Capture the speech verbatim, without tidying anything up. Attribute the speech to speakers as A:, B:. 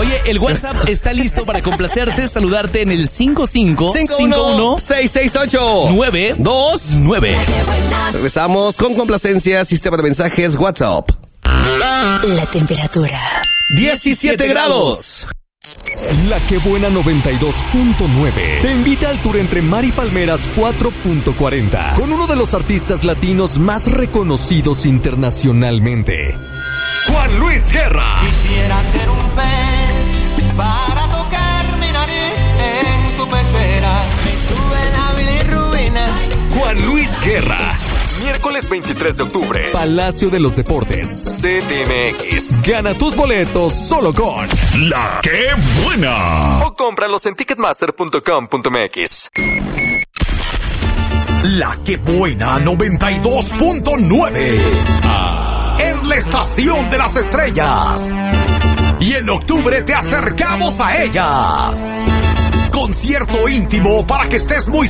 A: Oye, el WhatsApp está listo para complacerte, saludarte en el cinco cinco
B: cinco uno seis seis ocho
A: nueve
B: dos
A: nueve.
B: Regresamos con complacencia, sistema de mensajes WhatsApp.
C: La temperatura.
B: diecisiete grados.
D: La Que Buena noventa y dos punto nueve te invita al tour entre Mar y Palmeras cuatro punto cuarenta con uno de los artistas latinos más reconocidos internacionalmente, Juan Luis Guerra.
E: Quisiera ser un pez para tocar mi nariz en tu pecera. Me sube la bilirrubina.
D: Juan Luis Guerra. Miércoles veintitrés de octubre, Palacio de los Deportes, C D M X. Gana tus boletos solo con La Que Buena. O cómpralos en ticketmaster punto com punto m x.
F: La Que Buena noventa y dos punto nueve. Ah, es la estación de las estrellas. Y en octubre te acercamos a ella. Concierto íntimo para que estés muy